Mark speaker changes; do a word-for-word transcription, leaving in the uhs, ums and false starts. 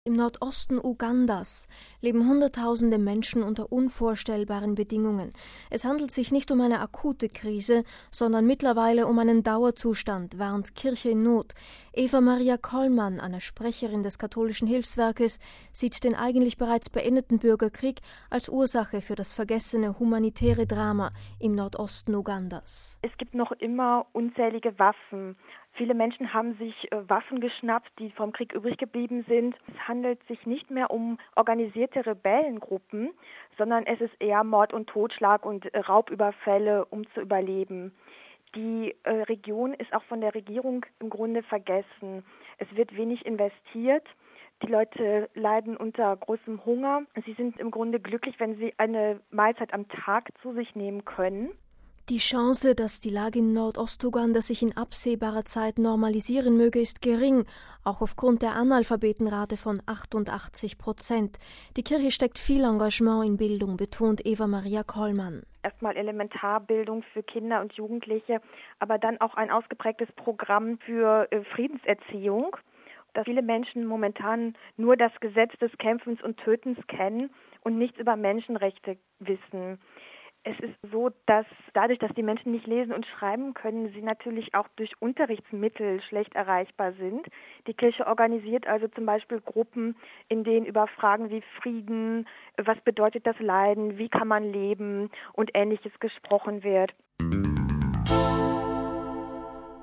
Speaker 1: Im Nordosten Ugandas leben Hunderttausende Menschen unter unvorstellbaren Bedingungen. Es handelt sich nicht um eine akute Krise, sondern mittlerweile um einen Dauerzustand, warnt Kirche in Not. Eva Maria Kollmann, eine Sprecherin des katholischen Hilfswerkes, sieht den eigentlich bereits beendeten Bürgerkrieg als Ursache für das vergessene humanitäre Drama im Nordosten Ugandas.
Speaker 2: Es gibt noch immer unzählige Waffen. Viele Menschen haben sich äh, Waffen geschnappt, die vom Krieg übrig geblieben sind. Es handelt sich nicht mehr um organisierte Rebellengruppen, sondern es ist eher Mord und Totschlag und äh, Raubüberfälle, um zu überleben. Die äh, Region ist auch von der Regierung im Grunde vergessen. Es wird wenig investiert. Die Leute leiden unter großem Hunger. Sie sind im Grunde glücklich, wenn sie eine Mahlzeit am Tag zu sich nehmen können.
Speaker 1: Die Chance, dass die Lage in Nordostuganda sich in absehbarer Zeit normalisieren möge, ist gering, auch aufgrund der Analphabetenrate von achtundachtzig Prozent. Die Kirche steckt viel Engagement in Bildung, betont Eva Maria Kollmann.
Speaker 2: Erstmal Elementarbildung für Kinder und Jugendliche, aber dann auch ein ausgeprägtes Programm für Friedenserziehung, dass viele Menschen momentan nur das Gesetz des Kämpfens und Tötens kennen und nichts über Menschenrechte wissen. Es ist so, dass dadurch, dass die Menschen nicht lesen und schreiben können, sie natürlich auch durch Unterrichtsmittel schlecht erreichbar sind. Die Kirche organisiert also zum Beispiel Gruppen, in denen über Fragen wie Frieden, was bedeutet das Leiden, wie kann man leben und Ähnliches gesprochen wird.